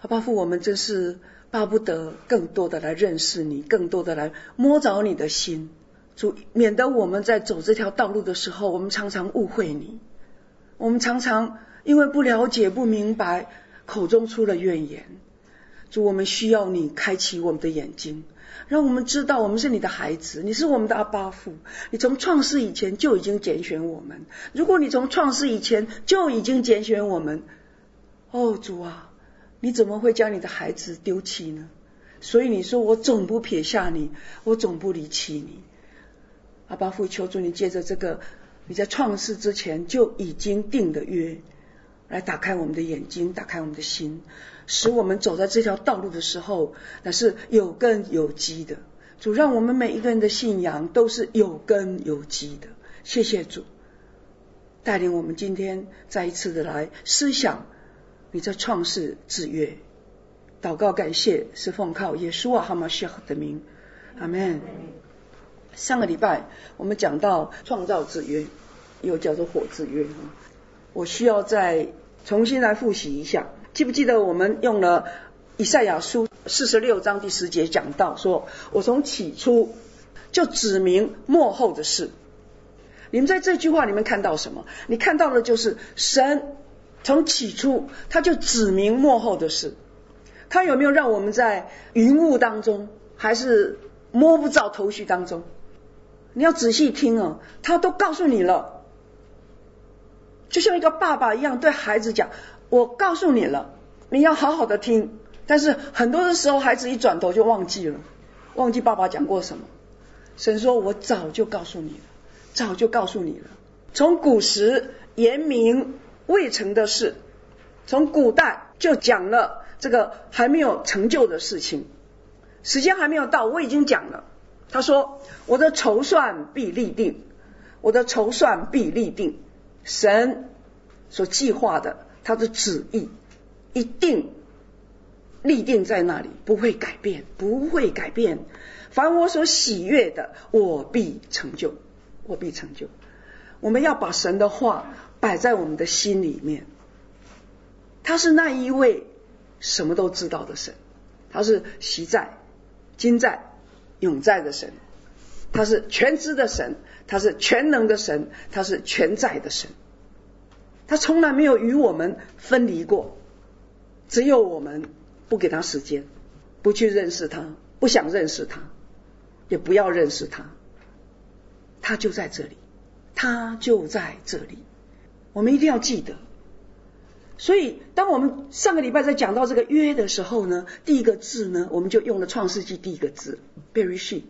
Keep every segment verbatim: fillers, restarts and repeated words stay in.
爸父，我们真是巴不得更多的来认识你，更多的来摸着你的心，主，免得我们在走这条道路的时候，我们常常误会你，我们常常因为不了解不明白，口中出了怨言。主，我们需要你开启我们的眼睛，让我们知道我们是你的孩子，你是我们的阿爸父，你从创世以前就已经拣选我们。如果你从创世以前就已经拣选我们，哦主啊，你怎么会将你的孩子丢弃呢？所以你说我总不撇下你，我总不离弃你。阿爸父，求主你借着这个你在创世之前就已经定的约，来打开我们的眼睛，打开我们的心，使我们走在这条道路的时候，那是有根有基的。主，让我们每一个人的信仰都是有根有基的。谢谢主，带领我们今天再一次的来思想你在创世之约。祷告感谢是奉靠耶稣啊哈马谢的名，阿们。上个礼拜我们讲到创造之约，又叫做火之约，我需要再重新来复习一下。记不记得我们用了以赛亚书四十六章第十节讲到说，我从起初就指明末后的事。你们在这句话里面看到什么？你看到的就是神从起初他就指明末后的事。他有没有让我们在云雾当中，还是摸不着头绪当中？你要仔细听哦，他都告诉你了，就像一个爸爸一样对孩子讲，我告诉你了，你要好好的听。但是很多的时候孩子一转头就忘记了，忘记爸爸讲过什么。神说我早就告诉你了，早就告诉你了。从古时言明未成的事，从古代就讲了这个还没有成就的事情，时间还没有到，我已经讲了。他说我的筹算必立定，我的筹算必立定。神所计划的他的旨意一定立定在那里，不会改变，不会改变。凡我所喜悦的，我必成就，我必成就。我们要把神的话摆在我们的心里面。他是那一位什么都知道的神，他是昔在今在永在的神，他是全知的神，他是全能的神，他是全在的神。他从来没有与我们分离过，只有我们不给他时间，不去认识他，不想认识他，也不要认识他。他就在这里，他就在这里，我们一定要记得。所以当我们上个礼拜在讲到这个约的时候呢，第一个字呢，我们就用了创世纪第一个字 Bereshit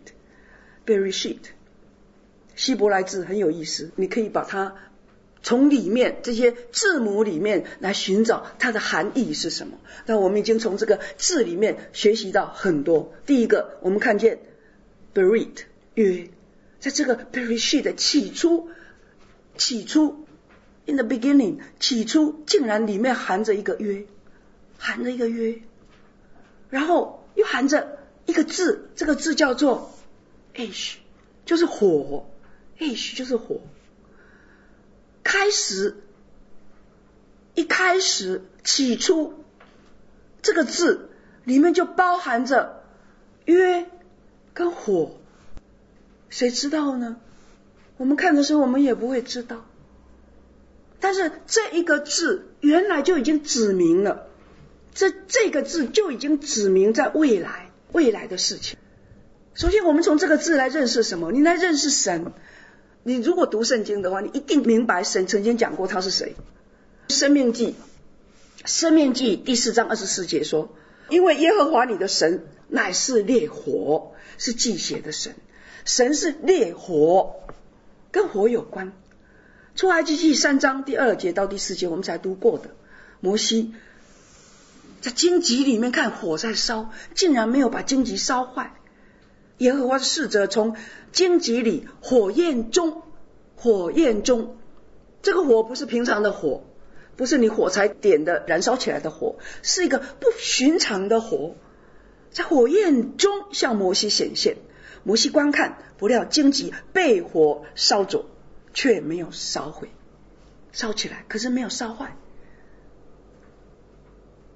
Bereshit 希伯来字很有意思，你可以把它从里面这些字母里面来寻找它的含义是什么。但我们已经从这个字里面学习到很多。第一个我们看见 Berit 约，在这个 Bereshit 的起初起初In the beginning 起初竟然里面含着一个约，含着一个约，然后又含着一个字，这个字叫做 Ash， 就是火， Ash 就是火。开始，一开始起初这个字里面就包含着约跟火。谁知道呢？我们看的时候我们也不会知道，但是这一个字原来就已经指明了，这这个字就已经指明在未来未来的事情。首先我们从这个字来认识什么？你来认识神。你如果读圣经的话，你一定明白神曾经讲过他是谁。申命记申命记第四章二十四节说，因为耶和华你的神乃是烈火，是忌邪的神。神是烈火，跟火有关。出埃及记三章第二节到第四节我们才读过的，摩西在荆棘里面看火在烧，竟然没有把荆棘烧坏。耶和华的使者从荆棘里火焰中火焰中，这个火不是平常的火，不是你火柴点的燃烧起来的火，是一个不寻常的火，在火焰中向摩西显现。摩西观看，不料荆棘被火烧着，却没有烧毁，烧起来可是没有烧坏。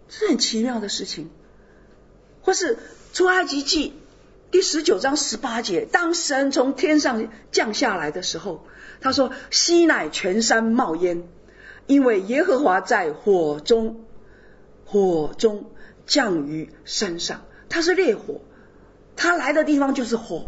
这是很奇妙的事情。或是出埃及记第十九章十八节，当神从天上降下来的时候，他说西乃全山冒烟，因为耶和华在火中火中降于山上。他是烈火，他来的地方就是火。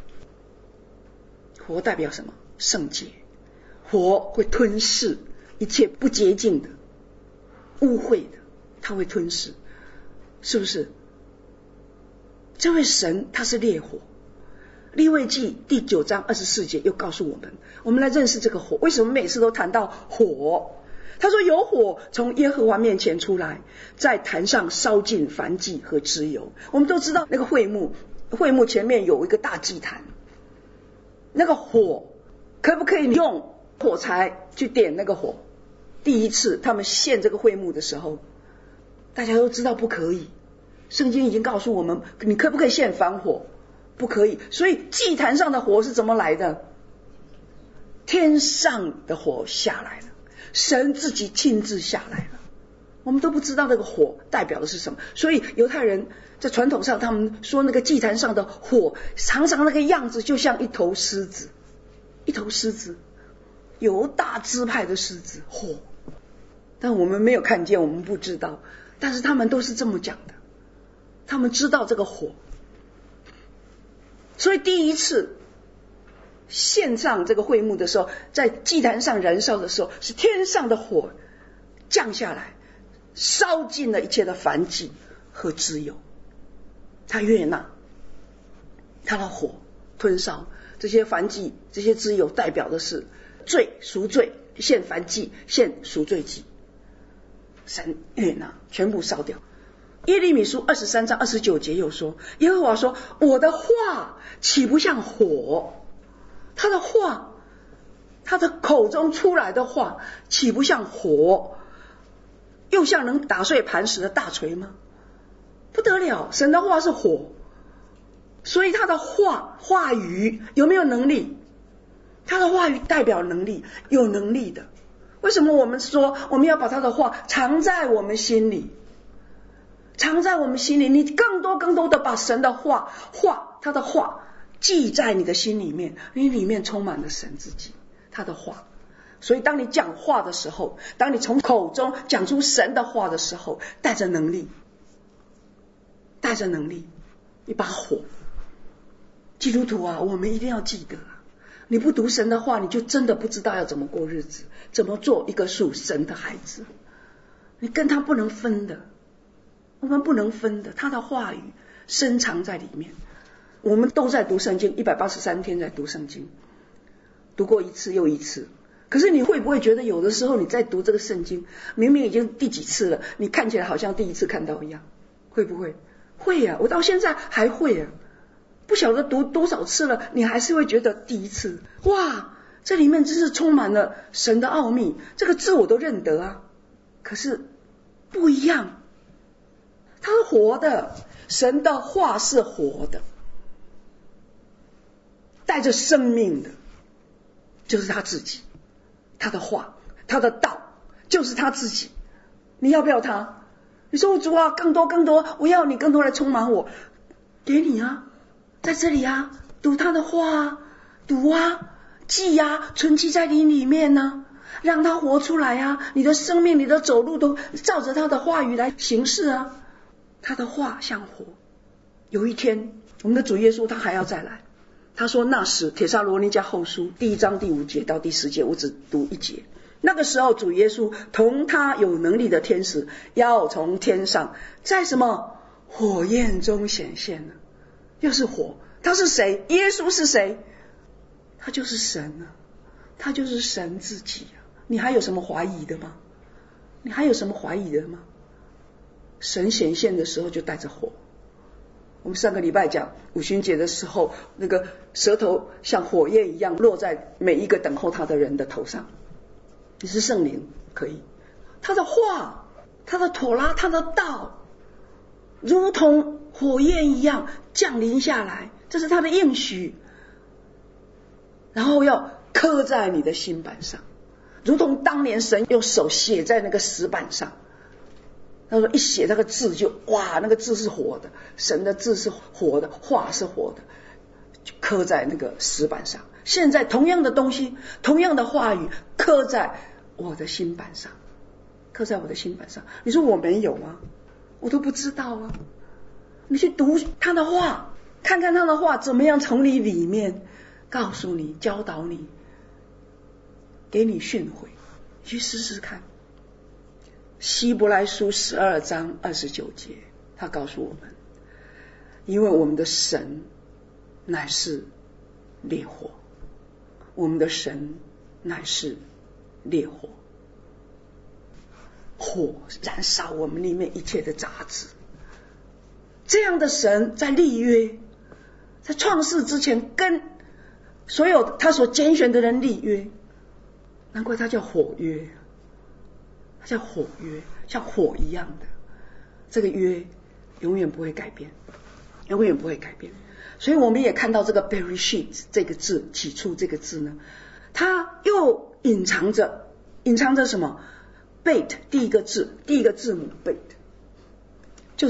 火代表什么？圣洁。火会吞噬一切不洁净的污秽的，他会吞噬，是不是？这位神他是烈火。利未记第九章二十四节又告诉我们，我们来认识这个火。为什么每次都谈到火？他说有火从耶和华面前出来，在坛上烧尽燔祭和脂油。我们都知道那个会幕，会幕前面有一个大祭坛，那个火可不可以用火柴去点那个火？第一次他们献这个会幕的时候，大家都知道不可以。圣经已经告诉我们，你可不可以献燔火？不可以。所以祭坛上的火是怎么来的？天上的火下来了，神自己亲自下来了。我们都不知道那个火代表的是什么。所以犹太人在传统上，他们说那个祭坛上的火常常那个样子就像一头狮子，一头狮子，犹大支派的狮子火。但我们没有看见，我们不知道，但是他们都是这么讲的，他们知道这个火。所以第一次献上这个会幕的时候，在祭坛上燃烧的时候，是天上的火降下来，烧尽了一切的燔祭和脂油。他悦纳，他的火吞烧这些燔祭，这些脂油代表的是罪赎罪，献燔祭，献赎罪祭，神悦纳，全部烧掉。耶利米书二十三章二十九节又说，耶和华说，我的话岂不像火？他的话，他的口中出来的话岂不像火，又像能打碎磐石的大锤吗？不得了，神的话是火。所以他的话话语有没有能力？他的话语代表能力，有能力的。为什么我们说我们要把他的话藏在我们心里？藏在我们心里，你更多更多的把神的话话他的话记在你的心里面，你里面充满了神自己，他的话。所以当你讲话的时候，当你从口中讲出神的话的时候，带着能力，带着能力，一把火。基督徒啊，我们一定要记得，你不读神的话，你就真的不知道要怎么过日子，怎么做一个属神的孩子。你跟他不能分的，我们不能分的，他的话语深藏在里面。我们都在读圣经，一百八十三天在读圣经，读过一次又一次。可是你会不会觉得有的时候你在读这个圣经，明明已经第几次了，你看起来好像第一次看到一样？会不会？会啊，我到现在还会啊，不晓得读多少次了，你还是会觉得第一次。哇，这里面真是充满了神的奥秘，这个字我都认得啊，可是不一样，它是活的，神的话是活的，带着生命的，就是他自己，他的话，他的道，就是他自己。你要不要他？你说主啊，更多更多，我要你更多来充满我，给你啊，在这里啊，读他的话啊，读啊，记啊，存记在你里面呢、啊，让他活出来啊，你的生命，你的走路都照着他的话语来行事啊。他的话像火。有一天我们的主耶稣他还要再来，他说那时，帖撒罗尼迦后书第一章第五节到第十节，我只读一节。那个时候主耶稣同他有能力的天使要从天上在什么火焰中显现了，又是火。他是谁？耶稣是谁？他就是神啊，他就是神自己啊。你还有什么怀疑的吗？你还有什么怀疑的吗？神显现的时候就带着火。我们上个礼拜讲五旬节的时候，那个舌头像火焰一样落在每一个等候他的人的头上。你是圣灵，可以，他的话，他的妥拉，他的道如同火焰一样降临下来，这是他的应许，然后要刻在你的心板上，如同当年神用手写在那个石板上， 他说一写那个字就哇，那个字是活的，神的字是活的，话是活的，就刻在那个石板上。现在同样的东西，同样的话语刻在我的心板上，刻在我的心板上。你说我没有吗？我都不知道啊。你去读他的话，看看他的话怎么样从你里面告诉你、教导你、给你训诲，去试试看。希伯来书十二章二十九节，他告诉我们，因为我们的神乃是烈火，我们的神乃是烈火，火燃烧我们里面一切的杂质。这样的神在立约，在创世之前跟所有他所拣选的人立约，难怪他叫火约，它叫火约，像火一样的，这个约永远不会改变，永远不会改变。所以我们也看到这个 Bereshit 这个字，起初这个字呢，它又隐藏着隐藏着什么 Bet 第一个字，第一个字母 Bet 就是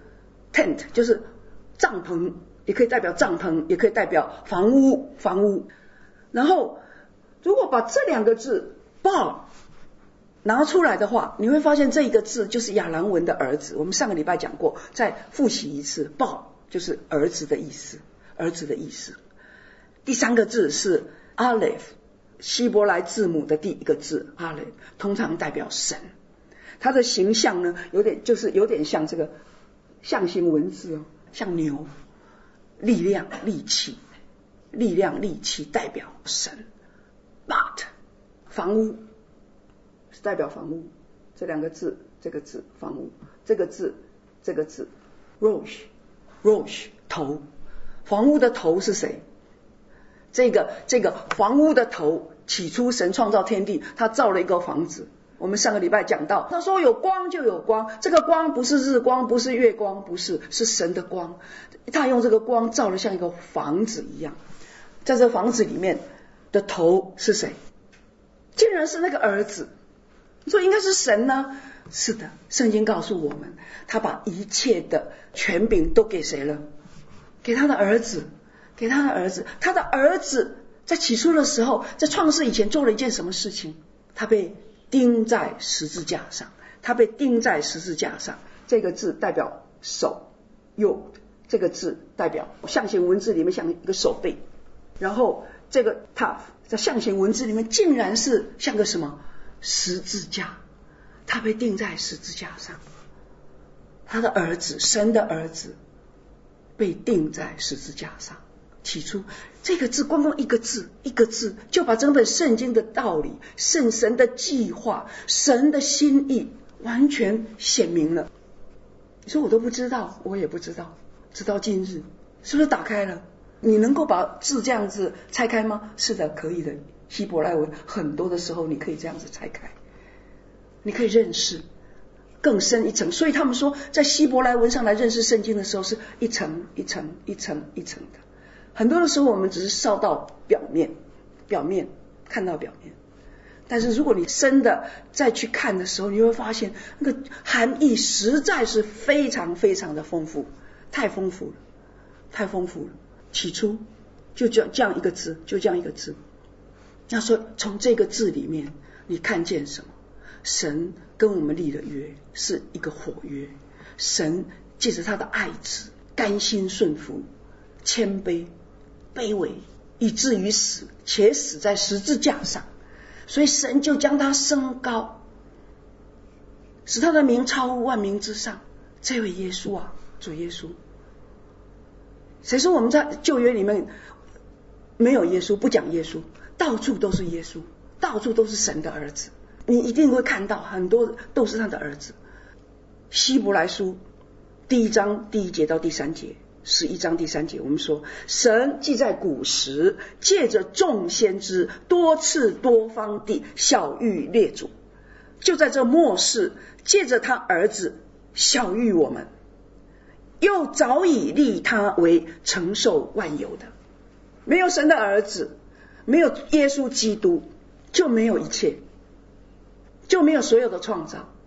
tent， 就是帐篷，也可以代表帐篷，也可以代表房屋房屋。然后如果把这两个字 bar拿出来的话，你会发现这一个字就是亚兰文的儿子。我们上个礼拜讲过，再复习一次，报就是儿子的意思，儿子的意思。第三个字是 Aleph， 希伯来字母的第一个字 Aleph， 通常代表神。它的形象呢，有点就是有点像这个象形文字哦，像牛，力量、力气，力量、力气代表神。But 房屋是代表房屋，这两个字，这个字房屋，这个字，这个字 Rosh Rosh 头，房屋的头是谁？这个这个房屋的头，起初神创造天地，他造了一个房子。我们上个礼拜讲到，他说有光就有光，这个光不是日光，不是月光，不是，是神的光。他用这个光造了像一个房子一样，在这房子里面的头是谁？竟然是那个儿子。你说应该是神呢？是的，圣经告诉我们，他把一切的权柄都给谁了？给他的儿子，给他的儿子。他的儿子在起初的时候，在创世以前做了一件什么事情？他被钉在十字架上，他被钉在十字架上。这个字代表手，右，这个字代表象形文字里面像一个手背。然后这个 tav 在象形文字里面竟然是像个什么？十字架，他被钉在十字架上。他的儿子，神的儿子被钉在十字架上。起初这个字，光光一个字一个字就把整本圣经的道理，圣神的计划，神的心意完全显明了。你说我都不知道，我也不知道，直到今日是不是打开了？你能够把字这样子拆开吗？是的，可以的。希伯来文很多的时候你可以这样子拆开，你可以认识更深一层。所以他们说在希伯来文上来认识圣经的时候，是一层一层一层一层的。很多的时候我们只是烧到表面，表面看到表面，但是如果你深的再去看的时候，你会发现那个含义实在是非常非常的丰富，太丰富了，太丰富了。起初就这样一个字，就这样一个字。要说从这个字里面你看见什么？神跟我们立了约，是一个火约。神借着他的爱子甘心顺服，谦卑卑微，以至于死，且死在十字架上。所以神就将他升高，使他的名超乎万名之上。这位耶稣啊，主耶稣。谁说我们在旧约里面没有耶稣，不讲耶稣？到处都是耶稣，到处都是神的儿子。你一定会看到很多都是他的儿子。希伯来书第一章第一节到第三节，十一章第三节，我们说神既在古时借着众先知多次多方地晓谕列祖，就在这末世借着他儿子晓谕我们，又早已立他为承受万有的。没有神的儿子，没有耶稣基督，就没有一切，就没有所有的创造。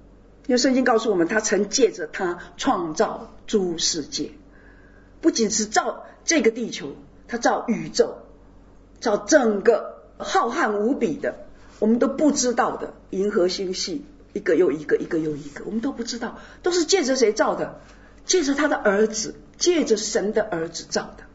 因为圣经告诉我们，他曾借着他创造诸世界，不仅是造这个地球，他造宇宙，造整个浩瀚无比的我们都不知道的银河星系，一个又一个，一个又一个，我们都不知道，都是借着谁造的？借着他的儿子，借着神的儿子造的。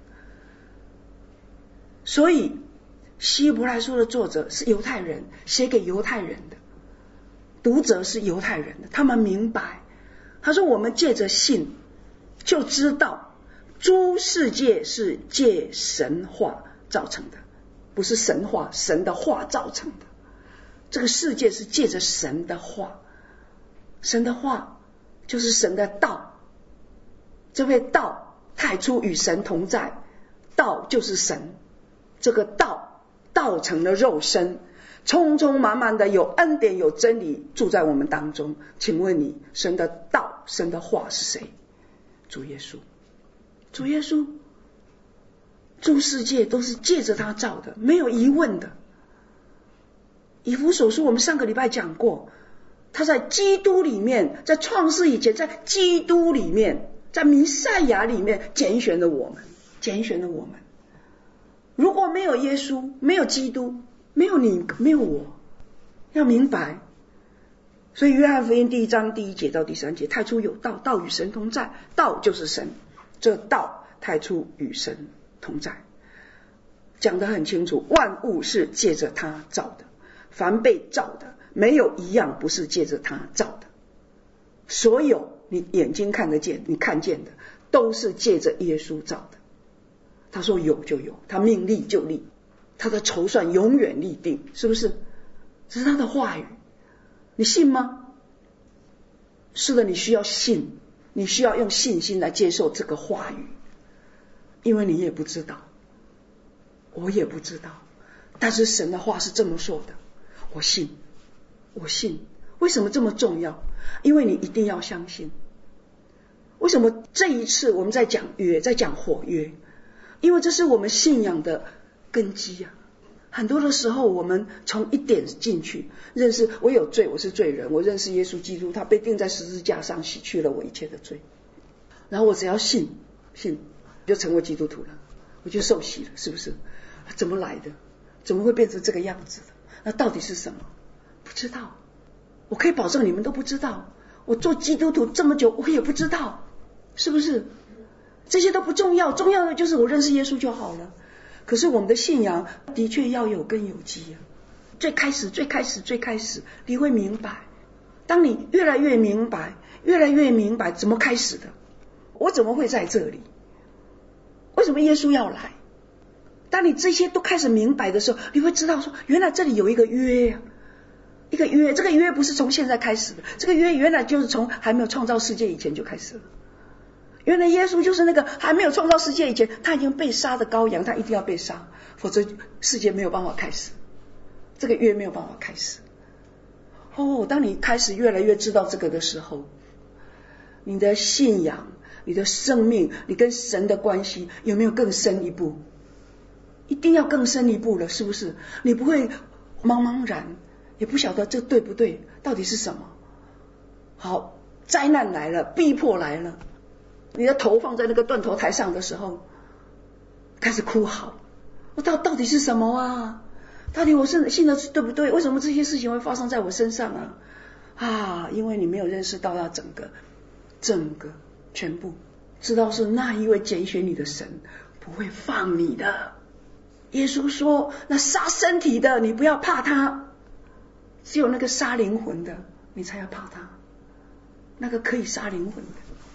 所以希伯来书的作者是犹太人，写给犹太人的，读者是犹太人的，他们明白，他说我们借着信就知道诸世界是借神话造成的，不是神话，神的话造成的。这个世界是借着神的话，神的话就是神的道，这位道太初与神同在，道就是神，这个道道成了肉身，充充满满的有恩典有真理住在我们当中。请问你，神的道神的话是谁？主耶稣。主耶稣，诸世界都是借着他造的，没有疑问的。以弗所书我们上个礼拜讲过，他在基督里面，在创世以前，在基督里面，在弥赛亚里面拣选了我们，拣选了我们。如果没有耶稣，没有基督，没有你，没有我，要明白。所以约翰福音第一章第一节到第三节，太初有道，道与神同在，道就是神，这道太初与神同在，讲得很清楚，万物是借着他造的，凡被造的没有一样不是借着他造的，所有你眼睛看得见你看见的都是借着耶稣造的。他说有就有，他命立就立，他的筹算永远立定，是不是？这是他的话语，你信吗？是的，你需要信，你需要用信心来接受这个话语，因为你也不知道，我也不知道，但是神的话是这么说的，我信，我信。为什么这么重要？因为你一定要相信。为什么这一次我们在讲约，在讲火约？因为这是我们信仰的根基啊。很多的时候我们从一点进去，认识我有罪，我是罪人，我认识耶稣基督，他被钉在十字架上洗去了我一切的罪，然后我只要信信就成为基督徒了，我就受洗了，是不是？怎么来的？怎么会变成这个样子的？那到底是什么？不知道。我可以保证你们都不知道，我做基督徒这么久我也不知道，是不是？这些都不重要，重要的就是我认识耶稣就好了。可是我们的信仰的确要有根有基啊。最开始最开始最开始你会明白，当你越来越明白越来越明白怎么开始的，我怎么会在这里，为什么耶稣要来，当你这些都开始明白的时候，你会知道说原来这里有一个约啊，一个约，这个约不是从现在开始的，这个约原来就是从还没有创造世界以前就开始了。原来耶稣就是那个还没有创造世界以前他已经被杀的羔羊，他一定要被杀，否则世界没有办法开始，这个约没有办法开始。哦，当你开始越来越知道这个的时候，你的信仰，你的生命，你跟神的关系有没有更深一步？一定要更深一步了，是不是？你不会茫茫然，也不晓得这对不对，到底是什么。好，灾难来了，逼迫来了，你的头放在那个断头台上的时候，开始哭嚎，我到到底是什么啊？到底我是信的是对不对？为什么这些事情会发生在我身上啊？啊，因为你没有认识到他整个整个全部，知道是那一位拣选你的神不会放你的。耶稣说那杀身体的你不要怕他，只有那个杀灵魂的你才要怕他，那个可以杀灵魂的。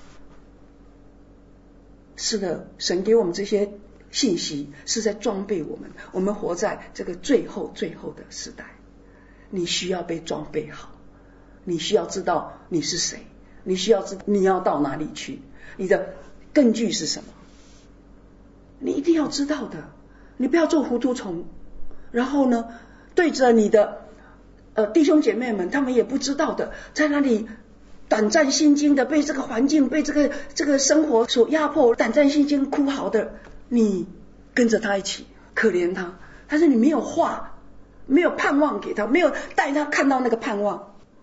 是的，神给我们这些信息是在装备我们，我们活在这个最后最后的时代，你需要被装备好，你需要知道你是谁，你需要知道你要到哪里去，你的根据是什么，你一定要知道的，你不要做糊涂虫。然后呢，对着你的呃弟兄姐妹们，他们也不知道的，在那里胆战心惊的，被这个环境被这个这个生活所压迫，胆战心惊哭嚎的，你跟着他一起可怜他，但是你没有话，没有盼望给他，没有带他看到那个盼望，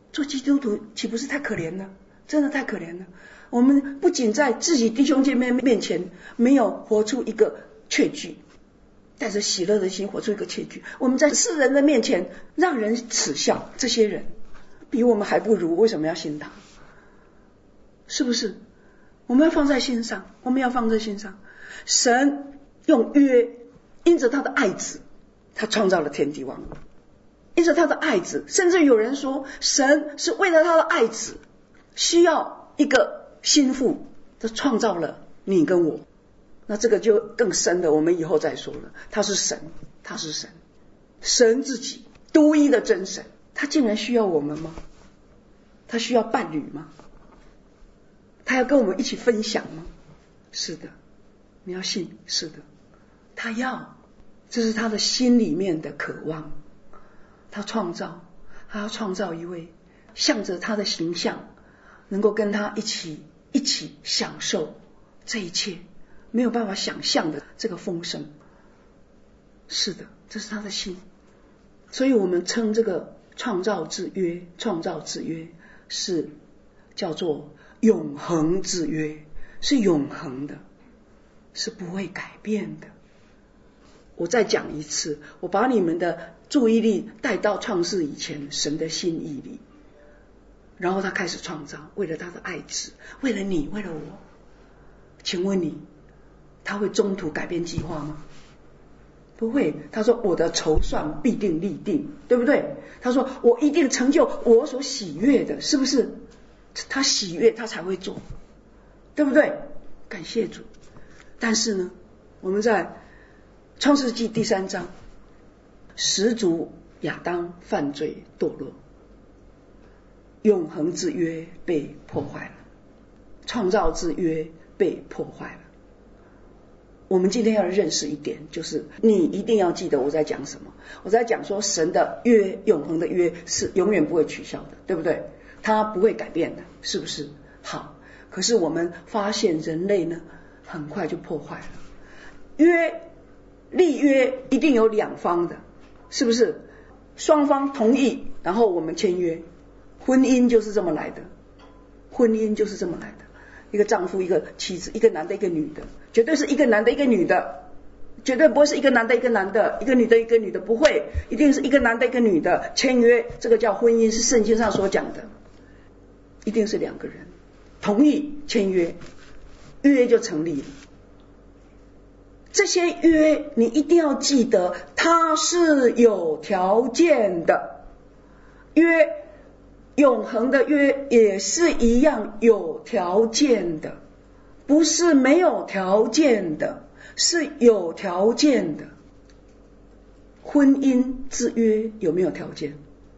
做基督徒岂不是太可怜了？真的太可怜了。我们不仅在自己弟兄姐妹面前没有活出一个确据，带着喜乐的心活出一个确据，我们在世人的面前让人耻笑，这些人比我们还不如，为什么要信他？是不是？我们要放在心上，我们要放在心上。神用约，因着他的爱子，他创造了天地万物。因着他的爱子，甚至有人说神是为了他的爱子需要一个心腹，他创造了你跟我。那这个就更深的，我们以后再说了。他是神，他是神，神自己独一的真神，他竟然需要我们吗？他需要伴侣吗？他要跟我们一起分享吗？是的，你要信，是的，他要，这是他的心里面的渴望。他创造，他要创造一位向着他的形象，能够跟他一起一起享受这一切没有办法想象的这个丰盛。是的，这是他的心。所以我们称这个创造之约，创造之约是叫做永恒之约，是永恒的，是不会改变的。我再讲一次，我把你们的注意力带到创世以前神的心意里，然后他开始创造，为了他的爱子，为了你，为了我。请问你，他会中途改变计划吗？不会。他说我的筹算必定立定，对不对？他说我一定成就我所喜悦的，是不是？他喜悦他才会做，对不对？感谢主。但是呢，我们在创世纪第三章，始祖亚当犯罪堕落，永恒之约被破坏了，创造之约被破坏了。我们今天要认识一点，就是你一定要记得我在讲什么。我在讲说神的约，永恒的约是永远不会取消的，对不对？它不会改变的，是不是？好，可是我们发现人类呢，很快就破坏了约。立约一定有两方的，是不是？双方同意，然后我们签约。婚姻就是这么来的，婚姻就是这么来的。一个丈夫，一个妻子，一个男的，一个女的，绝对是一个男的，一个女的，绝对不会是一个男的，一个男的，一个女的，一个女的，不会，一定是一个男的，一个女的签约。这个叫婚姻，是圣经上所讲的，一定是两个人同意签约，约就成立了。这些约你一定要记得，它是有条件的。约，永恒的约也是一样有条件的，不是没有条件的，是有条件的。婚姻之约有没有条件？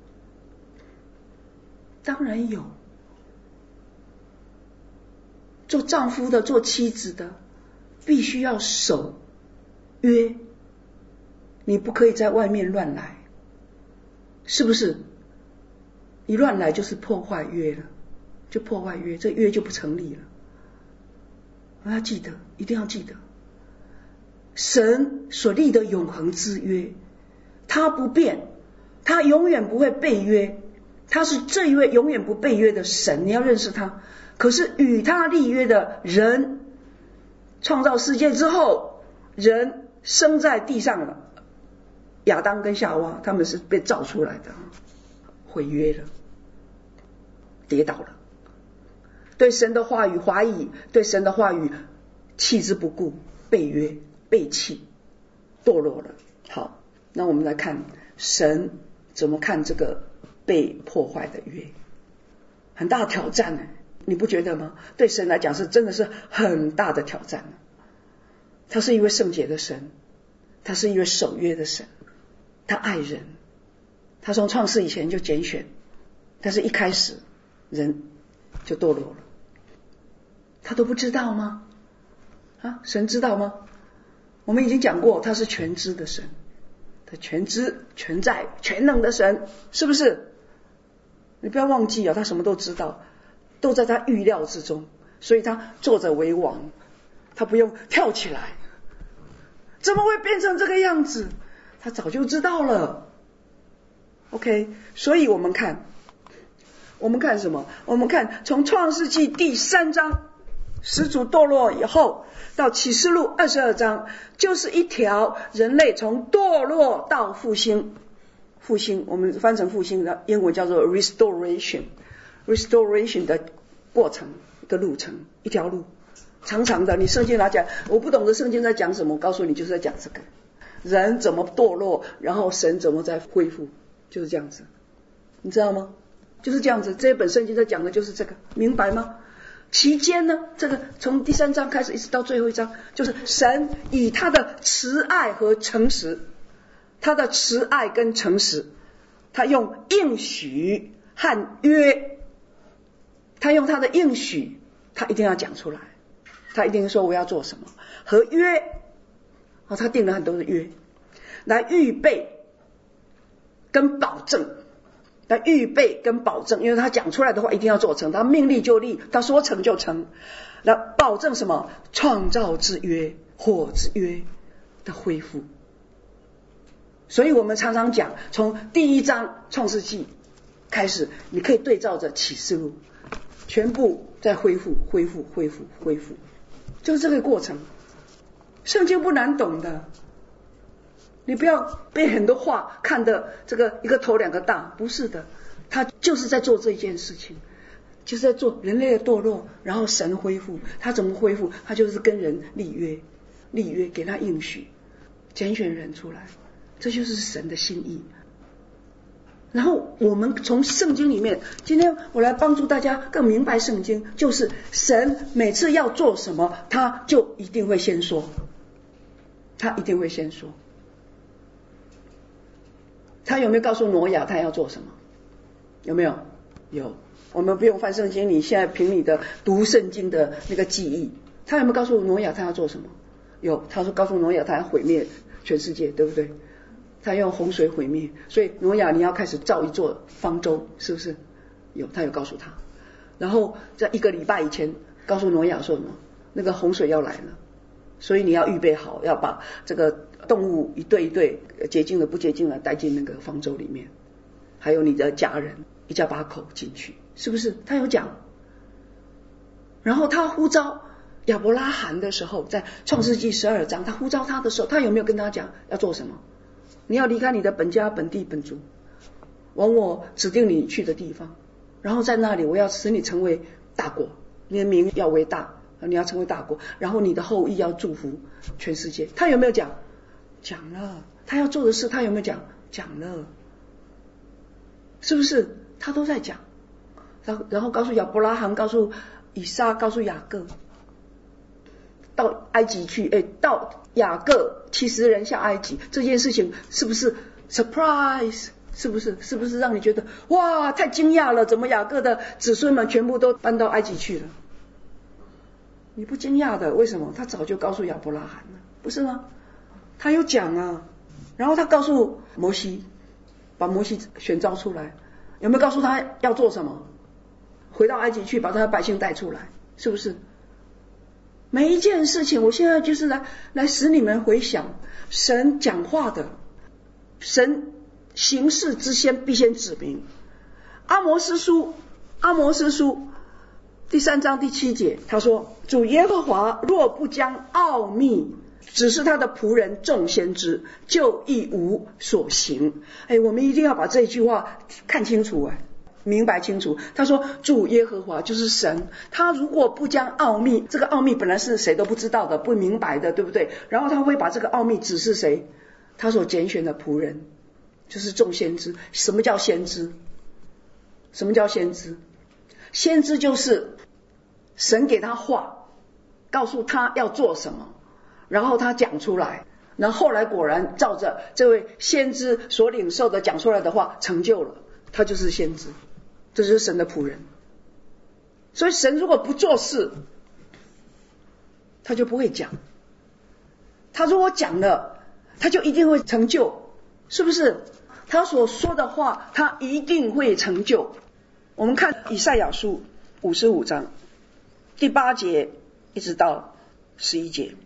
当然有。做丈夫的，做妻子的，必须要守约，你不可以在外面乱来，是不是？你乱来就是破坏约了，就破坏约，这约就不成立了。我要记得，一定要记得，神所立的永恒之约，他不变，他永远不会背约，他是这一位永远不背约的神，你要认识他。可是与他立约的人，创造世界之后，人生在地上了，亚当跟夏娃他们是被造出来的，毁约了，跌倒了，对神的话语怀疑，对神的话语弃之不顾，背约背弃，堕落了。好，那我们来看神怎么看这个被破坏的约，很大的挑战呢，你不觉得吗？对神来讲是真的是很大的挑战。他是一位圣洁的神，他是一位守约的神，他爱人，他从创世以前就拣选，但是一开始人就堕落了，他都不知道吗？啊，神知道吗？我们已经讲过，他是全知的神，他全知全在全能的神，是不是？你不要忘记啊，他什么都知道，都在他预料之中，所以他坐着为王，他不用跳起来，怎么会变成这个样子？他早就知道了。OK， 所以我们看我们看什么？我们看从创世纪第三章始祖堕落以后，到启示录二十二章，就是一条人类从堕落到复兴，复兴我们翻成复兴的英文叫做 restoration restoration 的过程，一个路程，一条路长长的。你圣经来讲，我不懂得圣经在讲什么，我告诉你就是在讲这个人怎么堕落，然后神怎么在恢复，就是这样子，你知道吗？就是这样子，这本圣经在讲的就是这个，明白吗？期间呢，这个从第三章开始一直到最后一章，就是神以他的慈爱和诚实，他的慈爱跟诚实，他用应许和约，他用他的应许，他一定要讲出来，他一定说我要做什么，和约，哦，他定了很多的约，来预备跟保证，来预备跟保证，因为他讲出来的话一定要做成，他命立就立，他说成就成，来保证什么？创造之约，火之约的恢复。所以我们常常讲，从第一章创世纪开始，你可以对照着启示录，全部在恢复恢复恢复恢复，就是这个过程。圣经不难懂的，你不要被很多话看得这个一个头两个大，不是的，他就是在做这一件事情，就是在做人类的堕落，然后神恢复，他怎么恢复？他就是跟人立约，立约给他应许，拣选人出来，这就是神的心意。然后我们从圣经里面，今天我来帮助大家更明白圣经，就是神每次要做什么，他就一定会先说，他一定会先说。他有没有告诉挪亚他要做什么？有没有？有。我们不用翻圣经，你现在凭你的读圣经的那个记忆，他有没有告诉挪亚他要做什么？有。他说告诉挪亚他要毁灭全世界，对不对？他用洪水毁灭，所以挪亚你要开始造一座方舟，是不是？有，他有告诉他。然后在一个礼拜以前告诉挪亚说什么？那个洪水要来了，所以你要预备好，要把这个动物一对一对，洁净的不洁净的带进那个方舟里面，还有你的家人一家八口进去，是不是？他有讲。然后他呼召亚伯拉罕的时候，在创世纪十二章，他呼召他的时候，他有没有跟他讲要做什么？你要离开你的本家本地本族，往我指定你去的地方，然后在那里我要使你成为大国，你的名要为大，你要成为大国，然后你的后裔要祝福全世界。他有没有讲？讲了。他要做的事他有没有讲？讲了。是不是？他都在讲。然后告诉亚伯拉罕，告诉以撒，告诉雅各，到埃及去，哎，到雅各七十人下埃及这件事情是不是 surprise？ 是不是？是不是让你觉得哇太惊讶了？怎么雅各的子孙们全部都搬到埃及去了？你不惊讶的，为什么？他早就告诉亚伯拉罕了，不是吗？他有讲啊。然后他告诉摩西，把摩西选召出来，有没有告诉他要做什么？回到埃及去，把他的百姓带出来，是不是？每一件事情，我现在就是来来使你们回想，神讲话的，神行事之先必先指明。阿摩司书，阿摩司书第三章第七节，他说：主耶和华若不将奥秘指示他的仆人众先知，就一无所行。哎，我们一定要把这句话看清楚，哎，明白清楚。他说主耶和华就是神，他如果不将奥秘，这个奥秘本来是谁都不知道的，不明白的，对不对？然后他会把这个奥秘指示谁？他所拣选的仆人，就是众先知。什么叫先知？什么叫先知？先知就是神给他话，告诉他要做什么，然后他讲出来，然后后来果然照着这位先知所领受的讲出来的话成就了，他就是先知，这就是神的仆人。所以神如果不做事，他就不会讲，他如果讲了，他就一定会成就，是不是？他所说的话他一定会成就。我们看以赛亚书五十五章第八节一直到十一节，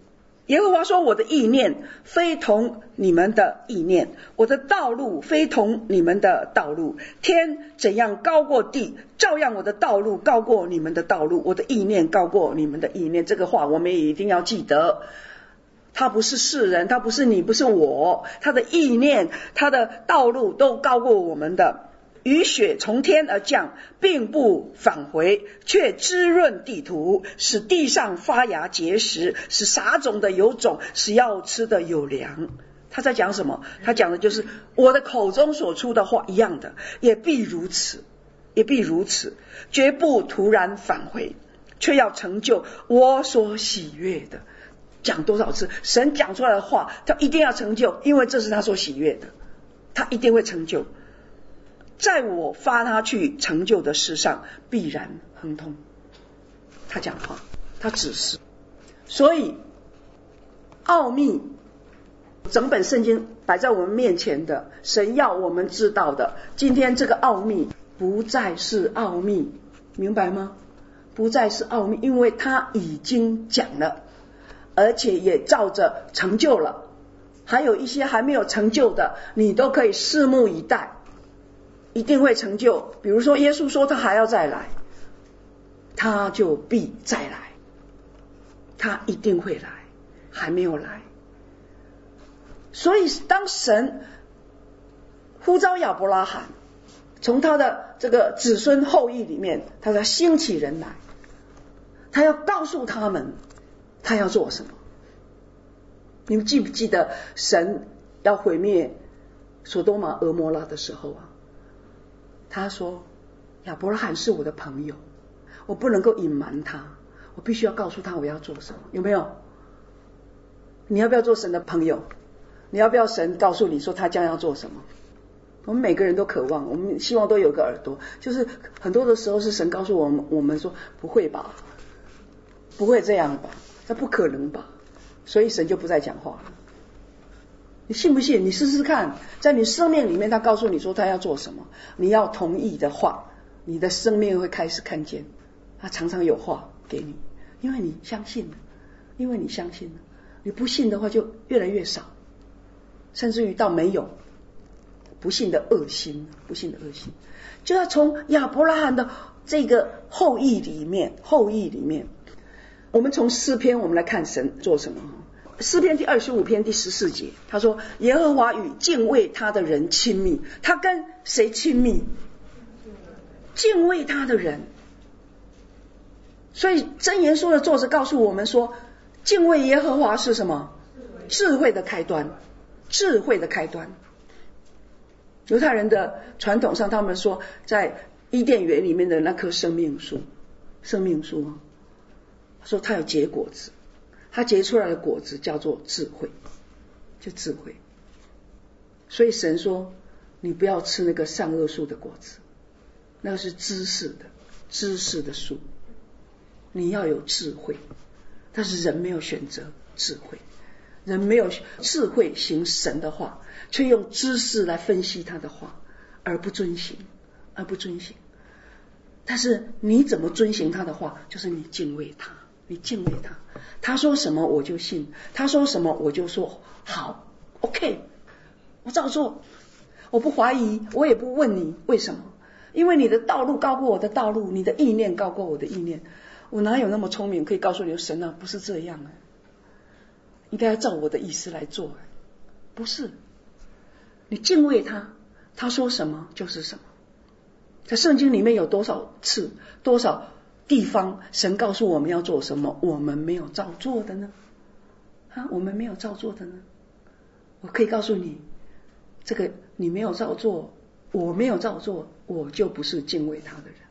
耶和华说，我的意念非同你们的意念，我的道路非同你们的道路。天怎样高过地，照样我的道路高过你们的道路，我的意念高过你们的意念。这个话我们也一定要记得，他不是世人，他不是你，不是我，他的意念，他的道路都高过我们的。雨雪从天而降，并不返回，却滋润地土，使地上发芽结实，使撒种的有种，使要吃的有粮。他在讲什么？他讲的就是我的口中所出的话一样的，也必如此，也必如此，绝不突然返回，却要成就我所喜悦的。讲多少次？神讲出来的话，他一定要成就，因为这是他所喜悦的，他一定会成就。在我发他去成就的事上必然亨通。他讲话，他指示。所以奥秘，整本圣经摆在我们面前的，神要我们知道的，今天这个奥秘不再是奥秘，明白吗？不再是奥秘，因为他已经讲了，而且也照着成就了。还有一些还没有成就的，你都可以拭目以待，一定会成就。比如说耶稣说他还要再来，他就必再来，他一定会来，还没有来。所以当神呼召亚伯拉罕从他的这个子孙后裔里面，他要兴起人来，他要告诉他们他要做什么。你们记不记得神要毁灭所多玛俄摩拉的时候啊，他说亚伯拉罕是我的朋友，我不能够隐瞒他，我必须要告诉他我要做什么。有没有？你要不要做神的朋友？你要不要神告诉你说他将要做什么？我们每个人都渴望，我们希望都有个耳朵，就是很多的时候是神告诉我们，我们说不会吧，不会这样吧，这不可能吧，所以神就不再讲话了。你信不信？你试试看，在你生命里面他告诉你说他要做什么，你要同意的话，你的生命会开始看见他常常有话给你，因为你相信了，因为你相信了。你不信的话就越来越少，甚至于到没有。不信的恶心，不信的恶心，就要从亚伯拉罕的这个后裔里面，后裔里面，我们从诗篇我们来看神做什么。诗篇第二十五篇第十四节，他说耶和华与敬畏他的人亲密。他跟谁亲密？敬畏他的人。所以箴言书的作者告诉我们说，敬畏耶和华是什么？智慧的开端，智慧的开端。犹太人的传统上，他们说在伊甸园里面的那棵生命树，生命树啊，说它有结果子，它结出来的果子叫做智慧，就智慧。所以神说你不要吃那个善恶树的果子，那个是知识的知识的树，你要有智慧。但是人没有选择智慧，人没有智慧行神的话，却用知识来分析他的话，而不遵行，而不遵行。但是你怎么遵行他的话？就是你敬畏他，你敬畏他，他说什么我就信，他说什么我就说好 OK， 我照做，我不怀疑，我也不问你为什么，因为你的道路高过我的道路，你的意念高过我的意念。我哪有那么聪明可以告诉你神啊，不是这样啊，应该要照我的意思来做，不是。你敬畏他，他说什么就是什么。在圣经里面有多少次多少地方神告诉我们要做什么，我们没有照做的呢？啊，我们没有照做的呢？我可以告诉你，这个你没有照做，我没有照做，我就不是敬畏他的人。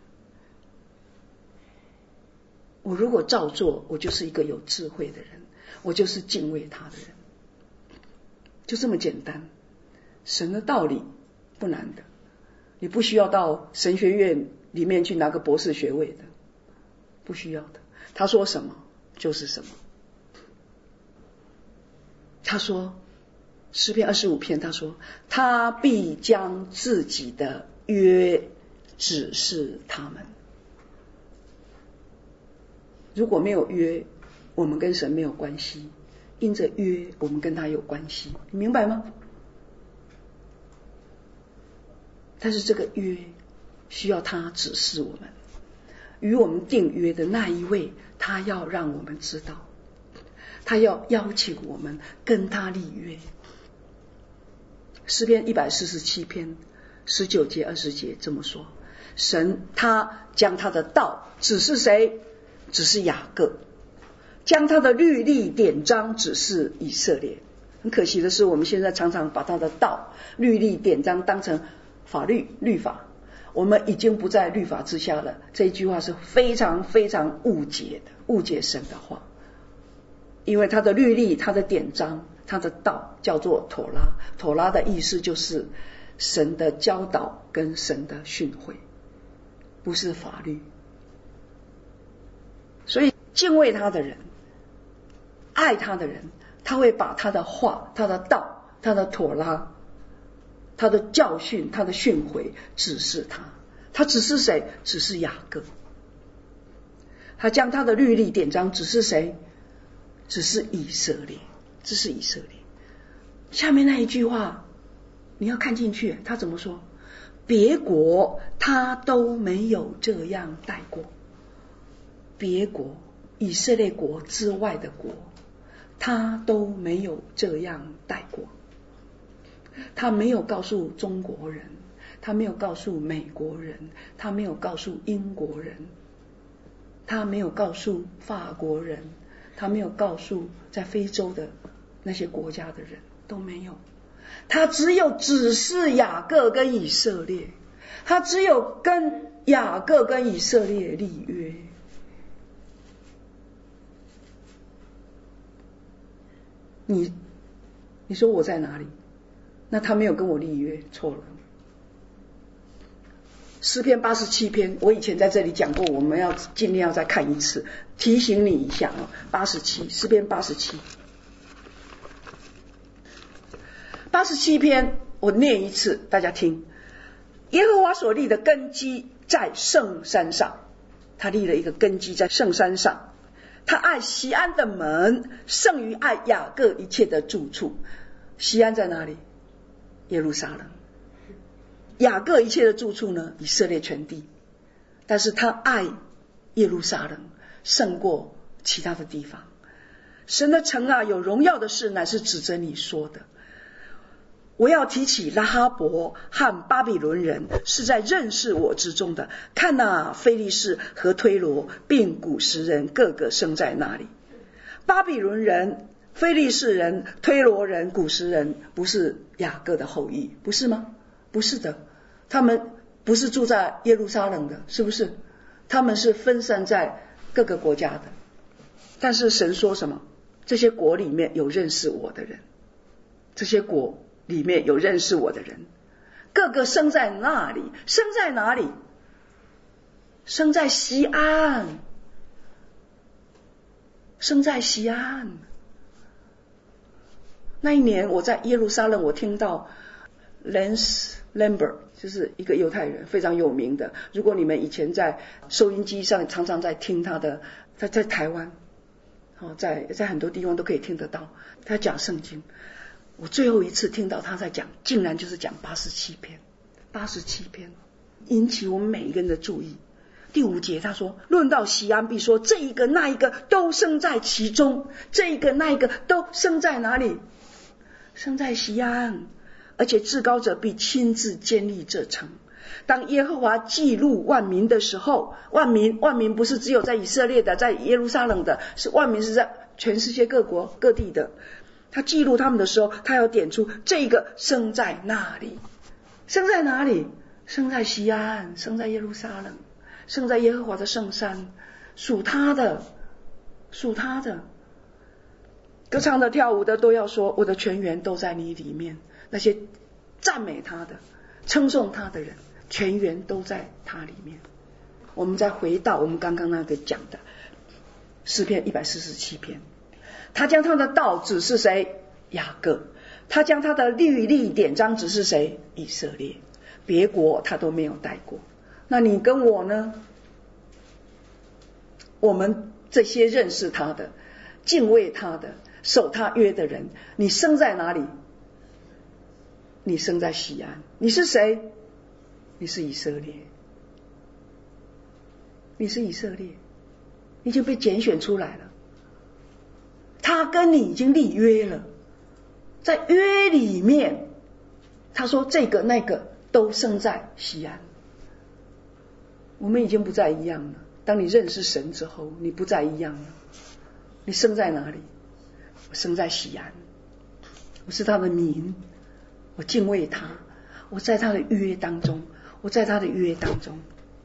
我如果照做，我就是一个有智慧的人，我就是敬畏他的人，就这么简单。神的道理不难的，你不需要到神学院里面去拿个博士学位的，不需要的。他说什么就是什么。他说诗篇二十五篇，他说他必将自己的约指示他们。如果没有约，我们跟神没有关系， 因着约，我们跟他有关系，你明白吗？但是这个约需要他指示我们，与我们订约的那一位，他要让我们知道，他要邀请我们跟他立约。诗篇一百四十七篇十九节二十节这么说，神他将他的道指示谁？指示雅各，将他的律例典章指示以色列。很可惜的是，我们现在常常把他的道、律例典章当成法律律法，我们已经不在律法之下了。这一句话是非常非常误解的，误解神的话。因为他的律例、他的典章、他的道叫做妥拉，妥拉的意思就是神的教导跟神的训诲，不是法律。所以敬畏他的人，爱他的人，他会把他的话、他的道、他的妥拉、他的教训、他的训诲指示他。他指示谁？指示雅各。他将他的律例典章指示谁？指示以色列。指示以色列。下面那一句话你要看进去，他怎么说？别国他都没有这样待过。别国，以色列国之外的国，他都没有这样待过。他没有告诉中国人，他没有告诉美国人，他没有告诉英国人，他没有告诉法国人，他没有告诉在非洲的那些国家的人，都没有。他只有指示雅各跟以色列，他只有跟雅各跟以色列立约。你你说我在哪里？那他没有跟我立约，错了。诗篇八十七篇，我以前在这里讲过，我们要尽量要再看一次，提醒你一下啊。八十七，诗篇八十七，八十七篇，我念一次，大家听。耶和华所立的根基在圣山上，他立了一个根基在圣山上。他爱锡安的门胜于爱雅各一切的住处。锡安在哪里？耶路撒冷。雅各一切的住处呢？以色列全地。但是他爱耶路撒冷胜过其他的地方。神的城啊，有荣耀的事乃是指着你说的。我要提起拉哈伯和巴比伦人，是在认识我之中的。看哪，非利士和推罗并古实人个个生在那里。巴比伦人、非利士人、推罗人、古实人不是雅各的后裔，不是吗？不是的，他们不是住在耶路撒冷的，是不是？他们是分散在各个国家的。但是神说什么？这些国里面有认识我的人，这些国里面有认识我的人，个个生在那里。生在哪里？生在锡安，生在锡安。那一年我在耶路撒冷，我听到 Lance Lambert 就是一个犹太人，非常有名的。如果你们以前在收音机上常常在听他的，在在台湾，哦，在在很多地方都可以听得到他讲圣经。我最后一次听到他在讲，竟然就是讲八十七篇，八十七篇引起我们每一个人的注意。第五节他说，论到锡安，必说这一个那一个都生在其中，这一个那一个都生在哪里？生在锡安。而且至高者必亲自建立这城。当耶和华记录万民的时候，万民万民不是只有在以色列的，在耶路撒冷的，是万民是在全世界各国各地的。他记录他们的时候，他要点出这个生在那里。生在哪里？生在锡安，生在耶路撒冷，生在耶和华的圣山，属他的，属他的。歌唱的、跳舞的都要说，我的泉源都在你里面。那些赞美他的、称颂他的人，泉源都在他里面。我们再回到我们刚刚那个讲的诗篇一百四十七篇，他将他的道指示谁？雅各。他将他的律例典章指示谁？以色列。别国他都没有带过。那你跟我呢？我们这些认识他的、敬畏他的、 守他约的人。你生在哪里？你生在西安。你是谁？你是以色列。你是以色列，你已经被拣选出来了。他跟你已经立约了，在约里面，他说这个那个都生在西安。我们已经不再一样了。当你认识神之后，你不再一样了。你生在哪里？我生在西安，我是他的民，我敬畏他，我在他的约当中，我在他的约当中。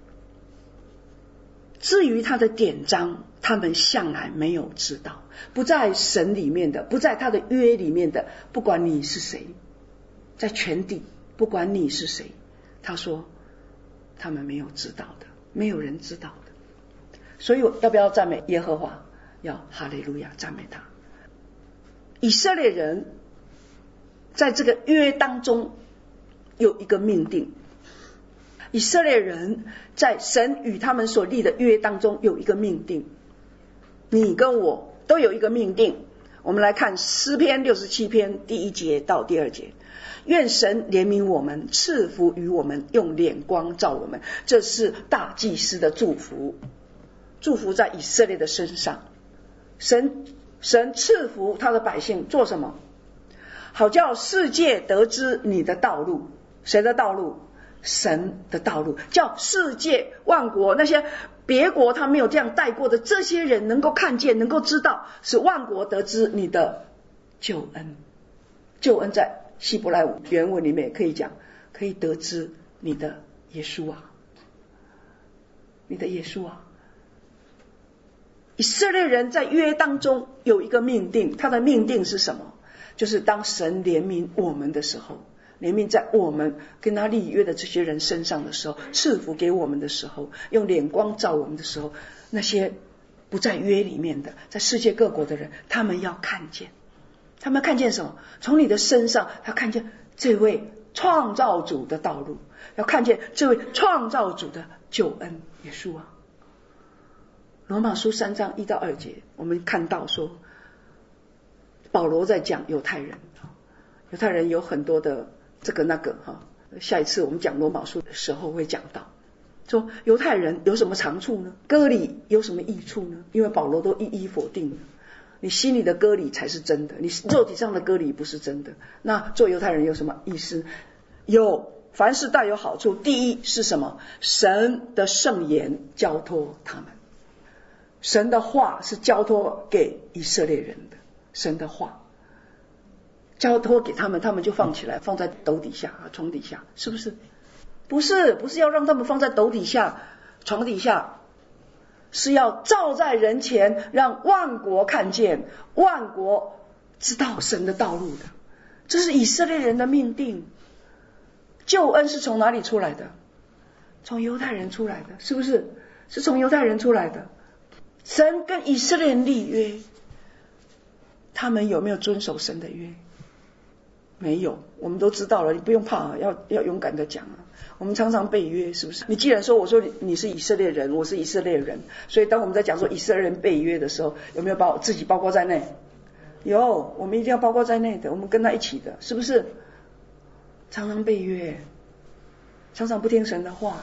至于他的典章，他们向来没有知道，不在神里面的，不在他的约里面的，不管你是谁，在全地，不管你是谁，他说他们没有知道的，没有人知道的。所以要不要赞美耶和华？要哈利路亚，赞美他。以色列人在这个约当中有一个命定，以色列人在神与他们所立的约当中有一个命定，你跟我都有一个命定。我们来看诗篇六十七篇第一节到第二节。愿神怜悯我们，赐福于我们，用脸光照我们。这是大祭司的祝福，祝福在以色列的身上。神神赐福他的百姓做什么？好叫世界得知你的道路。谁的道路？神的道路。叫世界万国，那些别国他没有这样带过的这些人能够看见，能够知道，使万国得知你的救恩。救恩在希伯来原文里面也可以讲，可以得知你的耶稣啊，你的耶稣啊。以色列人在约当中有一个命定，他的命定是什么？就是当神怜悯我们的时候，怜悯在我们跟他立约的这些人身上的时候，赐福给我们的时候，用脸光照我们的时候，那些不在约里面的，在世界各国的人，他们要看见，他们看见什么？从你的身上，他看见这位创造主的道路，要看见这位创造主的救恩，耶稣啊。罗马书三章一到二节，我们看到说，保罗在讲犹太人，犹太人有很多的这个那个哈，下一次我们讲罗马书的时候会讲到，说犹太人有什么长处呢？割礼有什么益处呢？因为保罗都一一否定了，你心里的割礼才是真的，你肉体上的割礼不是真的。那做犹太人有什么意思？有，凡事大有好处。第一是什么？神的圣言交托他们，神的话是交托给以色列人的，神的话交托给他们，他们就放起来，放在斗底下、床底下，是不是？不是，不是要让他们放在斗底下、床底下，是要照在人前，让万国看见，万国知道神的道路的。这是以色列人的命定。救恩是从哪里出来的？从犹太人出来的，是不是？是从犹太人出来的。神跟以色列人立约，他们有没有遵守神的约？没有。我们都知道了，你不用怕，要要勇敢的讲啊。我们常常背约，是不是？你既然说我说你是以色列人，我是以色列人，所以当我们在讲说以色列人背约的时候，有没有把我自己包括在内？有，我们一定要包括在内的，我们跟他一起的，是不是？常常背约，常常不听神的话。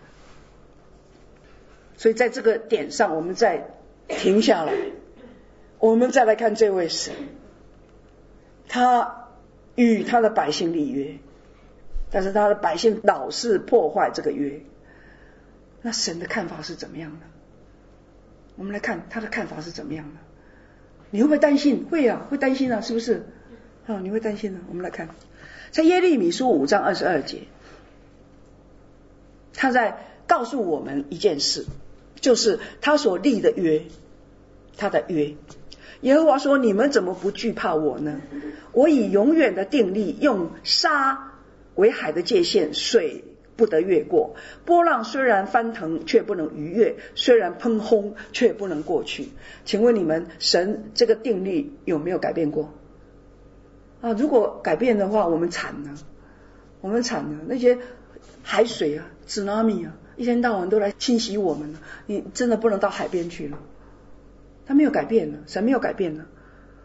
所以在这个点上，我们再停下来，我们再来看这位神，他与他的百姓立约，但是他的百姓老是破坏这个约，那神的看法是怎么样的？我们来看他的看法是怎么样的。你会不会担心？会啊，会担心啊，是不是？啊，你会担心啊。我们来看在耶利米书五章二十二节，他在告诉我们一件事，就是他所立的约，他的约。耶和华说：你们怎么不惧怕我呢？我以永远的定例，用沙为海的界限，水不得越过。波浪虽然翻腾，却不能逾越；虽然喷轰，却不能过去。请问你们，神这个定律有没有改变过？啊，如果改变的话，我们惨了，我们惨了。那些海水啊、tsunami 啊，一天到晚都来侵袭我们了，你真的不能到海边去了。他没有改变了，神没有改变了。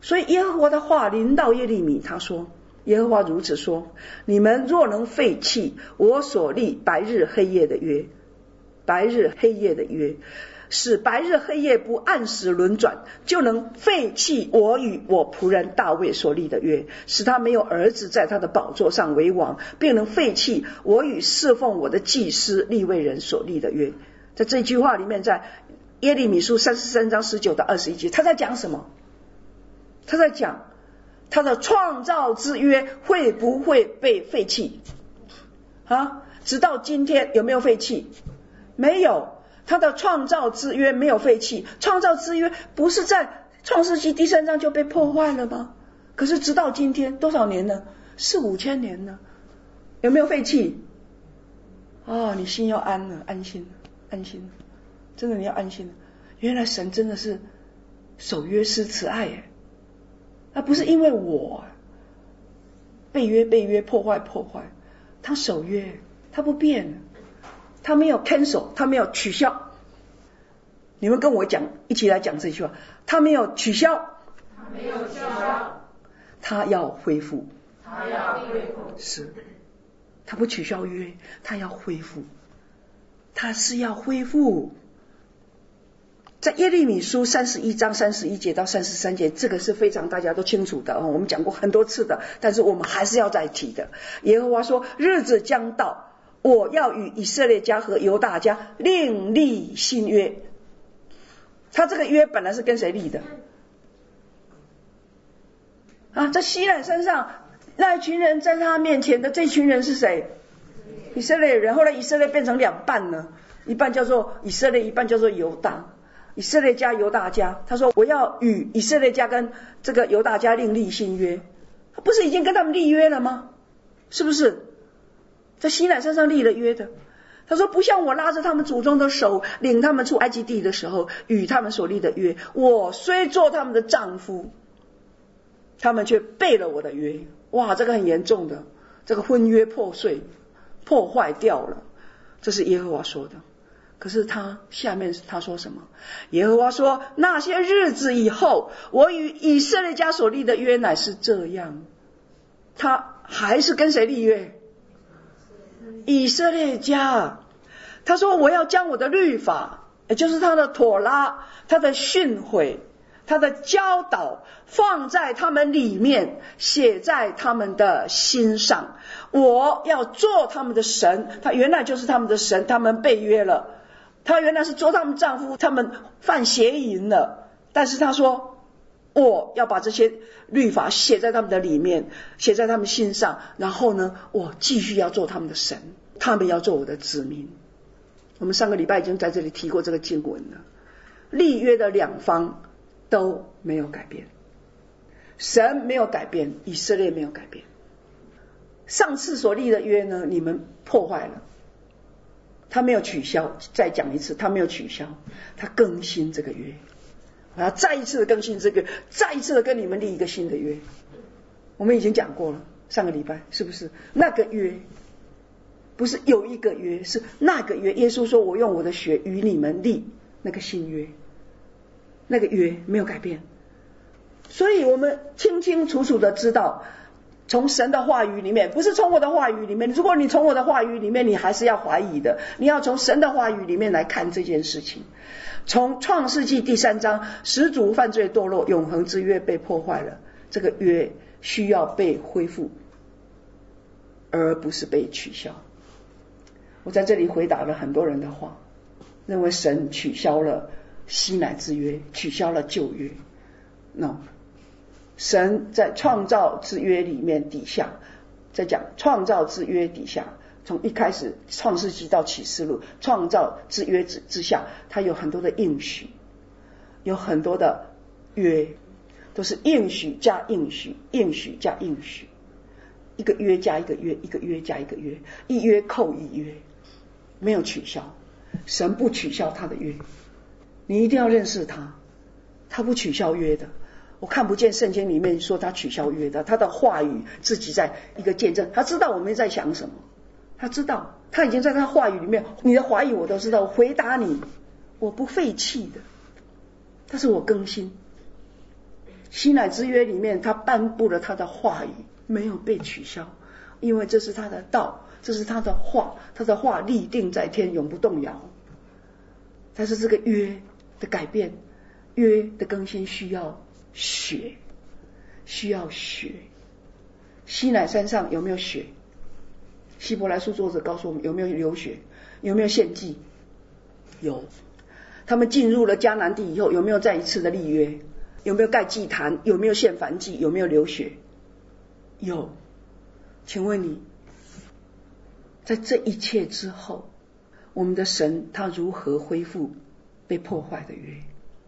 所以耶和华的话临到耶利米，他说，耶和华如此说，你们若能废弃我所立白日黑夜的约，白日黑夜的约，使白日黑夜不按时轮转，就能废弃我与我仆人大卫所立的约，使他没有儿子在他的宝座上为王，并能废弃我与侍奉我的祭司利未人所立的约。在这句话里面，在耶利米书三十三章十九到二十一节，他在讲什么？他在讲他的创造之约会不会被废弃啊？直到今天有没有废弃？没有，他的创造之约没有废弃。创造之约不是在创世纪第三章就被破坏了吗？可是直到今天多少年了？四五千年了，有没有废弃？哦，你心要安了，安心安心，真的你要安心了。原来神真的是守约施慈爱耶，他不是因为我被约被约破坏破坏，他守约，他不变，他没有 cancel， 他没有取消。你们跟我讲，一起来讲这句话，他没有取消， 他没有取消， 他要恢复， 他要恢复， 是，他不取消约，他要恢复，他是要恢复。在耶利米书三十一章三十一节到三十三节，这个是非常大家都清楚的，我们讲过很多次的，但是我们还是要再提的。耶和华说，日子将到，我要与以色列家和犹大家另立新约。他这个约本来是跟谁立的啊？在西奈山上那一群人，在他面前的这群人是谁？以色列人。后来以色列变成两半了，一半叫做以色列，一半叫做犹大。以色列家犹大家，他说我要与以色列家跟这个犹大家另立新约，他不是已经跟他们立约了吗？是不是在西乃山上立了约的？他说不像我拉着他们祖宗的手领他们出埃及地的时候与他们所立的约，我虽做他们的丈夫，他们却背了我的约。哇，这个很严重的，这个婚约破碎破坏掉了，这是耶和华说的。可是他下面他说什么？耶和华说，那些日子以后，我与以色列家所立的约乃是这样。他还是跟谁立约？以色列家。他说我要将我的律法，也就是他的妥拉，他的训诲，他的教导放在他们里面，写在他们的心上。我要做他们的神，他原来就是他们的神，他们背约了，他原来是做他们丈夫，他们犯邪淫了，但是他说我要把这些律法写在他们的里面，写在他们心上，然后呢，我继续要做他们的神，他们要做我的子民。我们上个礼拜已经在这里提过这个经文了，立约的两方都没有改变，神没有改变，以色列没有改变。上次所立的约呢，你们破坏了，他没有取消。再讲一次，他没有取消，他更新这个约。我要再一次的更新这个，再一次的跟你们立一个新的约。我们已经讲过了，上个礼拜是不是？那个约不是有一个约，是那个约。耶稣说我用我的血与你们立那个新约，那个约没有改变。所以我们清清楚楚的知道，从神的话语里面，不是从我的话语里面。如果你从我的话语里面，你还是要怀疑的，你要从神的话语里面来看这件事情。从创世纪第三章，始祖犯罪堕落，永恒之约被破坏了，这个约需要被恢复，而不是被取消。我在这里回答了很多人的话，认为神取消了西乃之约，取消了旧约。No， 神在创造之约里面底下，在讲创造之约底下，从一开始创世纪到启示录，创造之约之之下，它有很多的应许，有很多的约，都是应许加应许，应许加应许，一个约加一个约，一个约加一个约，一约扣一约，没有取消。神不取消他的约，你一定要认识他，他不取消约的。我看不见圣经里面说他取消约的，他的话语自己在一个见证，他知道我们在想什么，他知道，他已经在他话语里面，你的怀疑我都知道，我回答你，我不废弃的，但是我更新， 西乃之约里面他颁布了他的话语，没有被取消，因为这是他的道，这是他的话，他的话立定在天，永不动摇。但是这个约的改变，约的更新需要血，需要血。西乃山上有没有血？希伯来书作者告诉我们，有没有流血？有没有献祭？有。他们进入了迦南地以后，有没有再一次的立约？有没有盖祭坛？有没有献燔祭？有没有流血？有。请问你，在这一切之后，我们的神他如何恢复被破坏的约？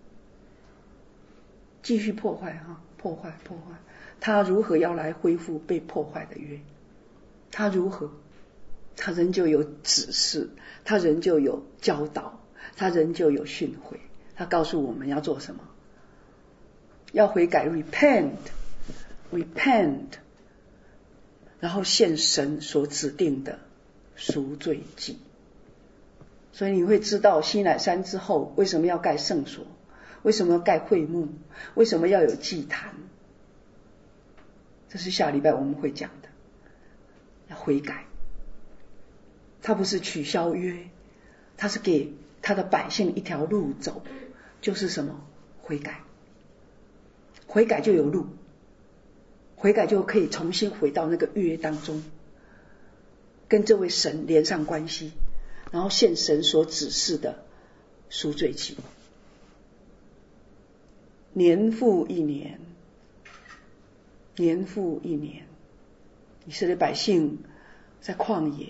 继续破坏哈，破坏破坏，他如何要来恢复被破坏的约？他如何？他仍旧有指示，他仍旧有教导，他仍旧有训诲，他告诉我们要做什么，要悔改 repent repent， 然后献神所指定的赎罪祭。所以你会知道西乃山之后为什么要盖圣所，为什么要盖会幕，为什么要有祭坛，这是下礼拜我们会讲的。要悔改，他不是取消约，他是给他的百姓一条路走，就是什么？悔改。悔改就有路，悔改就可以重新回到那个约当中，跟这位神连上关系，然后献神所指示的赎罪祭。年复一年，年复一年，以色列百姓在旷野，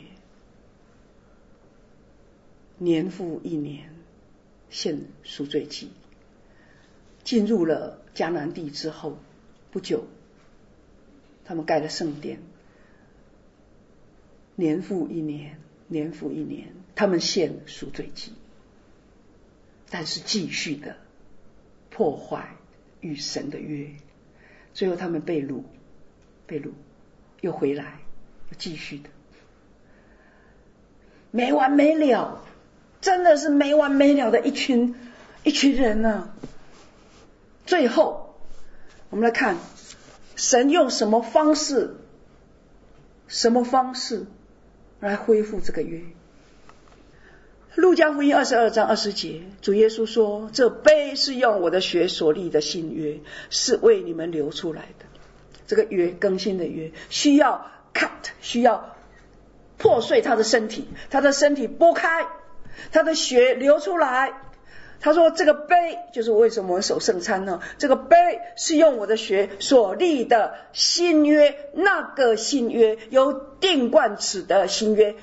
年复一年献赎罪祭。进入了迦南地之后不久，他们盖了圣殿，年复一年，年复一年，他们献赎罪祭，但是继续的破坏与神的约，最后他们被掳，被掳又回来，又继续的，没完没了，真的是没完没了的一群一群人呢、啊。最后我们来看神用什么方式什么方式来恢复这个约。路加福音二十二章二十节，主耶稣说，这杯是用我的血所立的新约，是为你们流出来的。这个约，更新的约，需要 cut， 需要破碎他的身体，他的身体剥开，他的血流出来。他说这个杯就是为什么我们守圣餐呢？这个杯是用我的血所立的新约，那个新约有定冠词的新约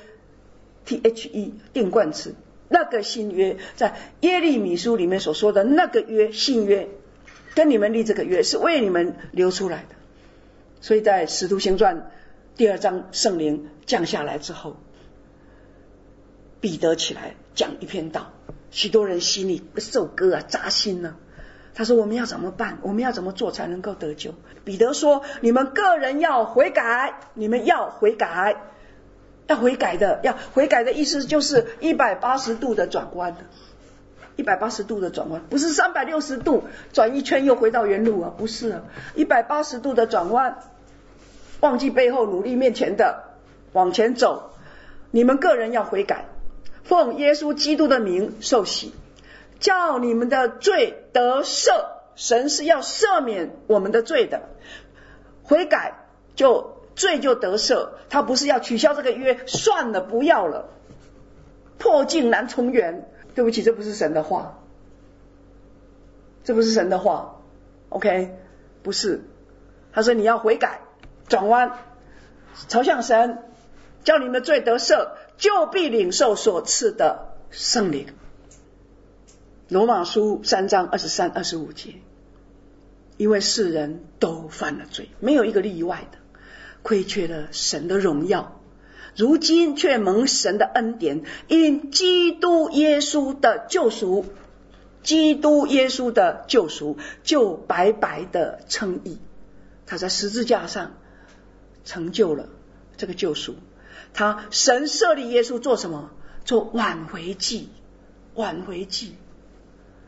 T H E 定冠词，那个新约在耶利米书里面所说的那个约，新约跟你们立这个约是为你们流出来的。所以在使徒行传第二章圣灵降下来之后，彼得起来讲一篇道，许多人心里受割啊，扎心啊。他说我们要怎么办？我们要怎么做才能够得救？彼得说你们个人要悔改，你们要悔改，要悔改的，要悔改的意思就是一百八十度的转弯，一百八十度的转弯，不是三百六十度转一圈又回到原路啊，不是啊，一百八十度的转弯，忘记背后努力面前的，往前走。你们个人要悔改，奉耶稣基督的名受洗，叫你们的罪得赦。神是要赦免我们的罪的，悔改就罪就得赦，他不是要取消这个约，算了不要了，破镜难重圆。对不起，这不是神的话，这不是神的话 OK， 不是。他说你要悔改转弯朝向神，叫你们的罪得赦，就必领受所赐的圣灵。罗马书三章二十三二十五节，因为世人都犯了罪，没有一个例外的，亏缺了神的荣耀，如今却蒙神的恩典，因基督耶稣的救赎，基督耶稣的救赎就白白的称义，他在十字架上成就了这个救赎。他神设立耶稣做什么？做挽回祭，挽回祭。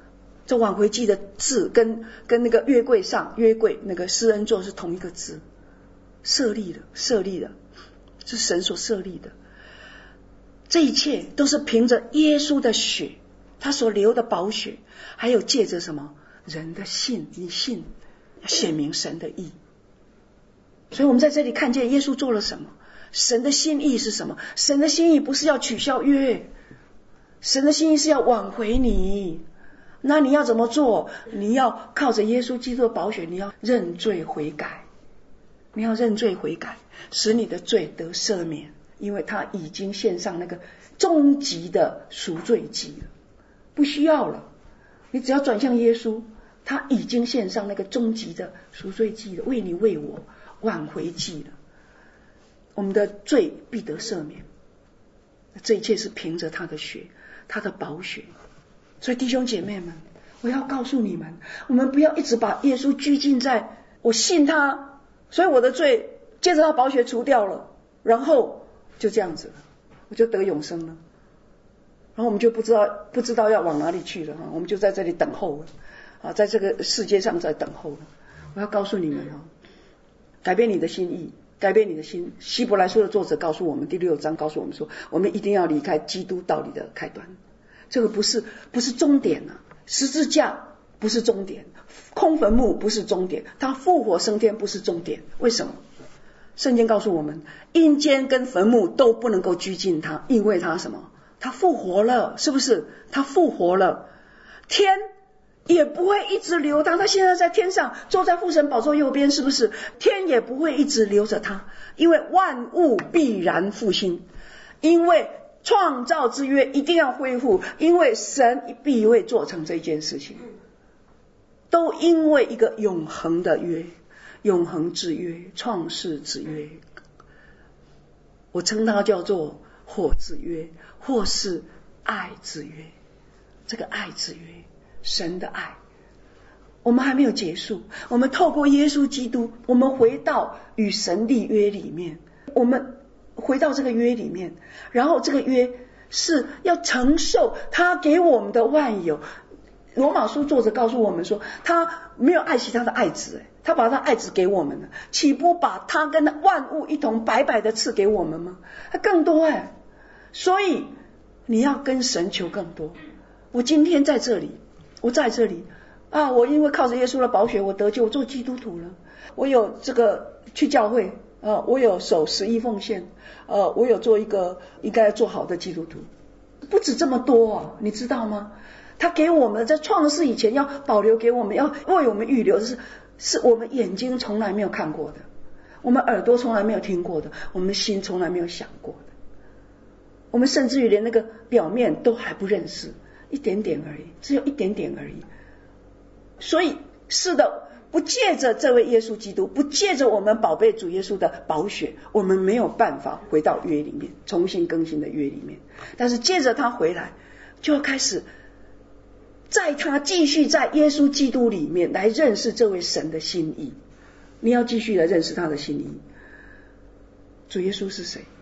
这挽回祭的字跟跟那个约柜上约柜那个施恩座是同一个字，设立的设立的，是神所设立的。这一切都是凭着耶稣的血，他所流的宝血，还有借着什么人的信，你信显明神的义。所以我们在这里看见耶稣做了什么，神的心意是什么？神的心意不是要取消约，神的心意是要挽回你。那你要怎么做？你要靠着耶稣基督的宝血，你要认罪悔改，你要认罪悔改，使你的罪得赦免，因为他已经献上那个终极的赎罪祭了，不需要了。你只要转向耶稣，他已经献上那个终极的赎罪祭了，为你为我挽回祭了，我们的罪必得赦免。这一切是凭着他的血，他的宝血。所以弟兄姐妹们，我要告诉你们，我们不要一直把耶稣拘禁在我信他，所以我的罪接着他宝血除掉了，然后就这样子了，我就得永生了，然后我们就不知道不知道要往哪里去了，我们就在这里等候了啊，在这个世界上在等候了。我要告诉你们啊，改变你的心意，改变你的心。希伯来书的作者告诉我们，第六章告诉我们说，我们一定要离开基督道理的开端。这个不是不是终点啊，十字架不是终点，空坟墓不是终点，他复活升天不是终点。为什么？圣经告诉我们，阴间跟坟墓都不能够拘禁他，因为他什么？他复活了，是不是？他复活了，天也不会一直留他，他现在在天上坐在父神宝座右边，是不是？天也不会一直留着他，因为万物必然复兴，因为创造之约一定要恢复，因为神必会做成这件事情，都因为一个永恒的约，永恒之约，创世之约，我称它叫做火之约，或是爱之约。这个爱之约，神的爱，我们还没有结束，我们透过耶稣基督，我们回到与神立约里面，我们回到这个约里面，然后这个约是要承受他给我们的万有。罗马书作者告诉我们说，他没有爱惜他的爱子，他把他爱子给我们了，岂不把他跟万物一同白白的赐给我们吗？他更多哎，所以你要跟神求更多。我今天在这里，我在这里啊，我因为靠着耶稣的宝血，我得救，我做基督徒了，我有这个去教会，呃，我有守十一奉献，呃，我有做一个应该做好的基督徒，不止这么多啊，你知道吗？他给我们在创世以前要保留给我们，要为我们预留的是是我们眼睛从来没有看过的，我们耳朵从来没有听过的，我们心从来没有想过的，我们甚至于连那个表面都还不认识，一点点而已，只有一点点而已。所以是的，不借着这位耶稣基督，不借着我们宝贝主耶稣的宝血，我们没有办法回到约里面，重新更新的约里面。但是借着他回来，就要开始在他继续在耶稣基督里面来认识这位神的心意。你要继续来认识他的心意。主耶稣是谁？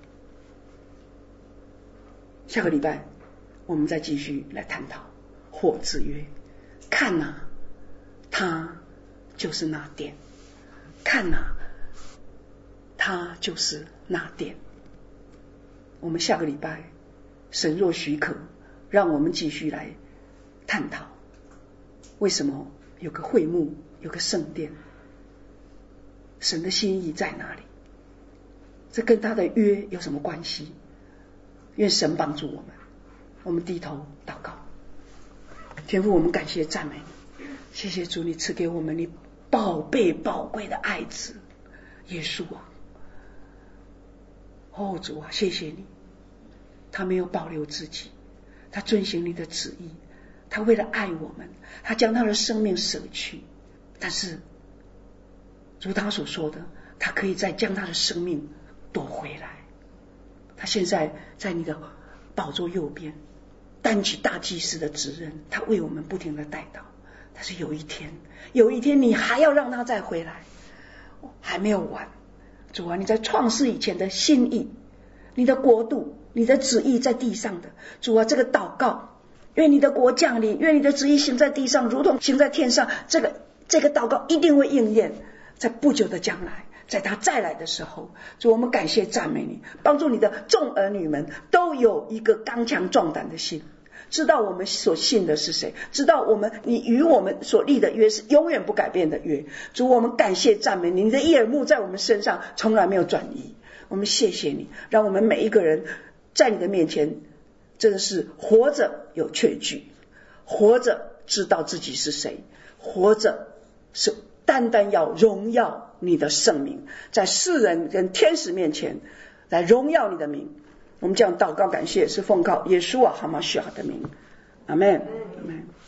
下个礼拜我们再继续来探讨火之约。看啊，他就是那殿，看啊，他就是那殿。我们下个礼拜神若许可，让我们继续来探讨为什么有个会幕，有个圣殿，神的心意在哪里，这跟他的约有什么关系？愿神帮助我们，我们低头祷告。天父，我们感谢赞美你，谢谢主，你赐给我们你宝贝宝贵的爱子耶稣啊！哦主啊，谢谢你，他没有保留自己，他遵行你的旨意，他为了爱我们，他将他的生命舍去。但是如他所说的，他可以再将他的生命夺回来。他现在在你的宝座右边，担起大祭司的职任，他为我们不停的代祷。但是有一天，有一天你还要让他再回来，还没有完。主啊，你在创世以前的心意，你的国度，你的旨意在地上的。主啊，这个祷告愿你的国降临，愿你的旨意行在地上如同行在天上。这个这个祷告一定会应验，在不久的将来，在他再来的时候。主，我们感谢赞美你，帮助你的众儿女们都有一个刚强壮胆的心，知道我们所信的是谁，知道我们你与我们所立的约是永远不改变的约。主，我们感谢赞美你，你的义耳目在我们身上从来没有转移。我们谢谢你，让我们每一个人在你的面前真的是活着有确据，活着知道自己是谁，活着是单单要荣耀你的圣名，在世人跟天使面前来荣耀你的名。我们这样祷告感谢，是奉靠耶稣啊哈马西亚的名，阿们，阿们。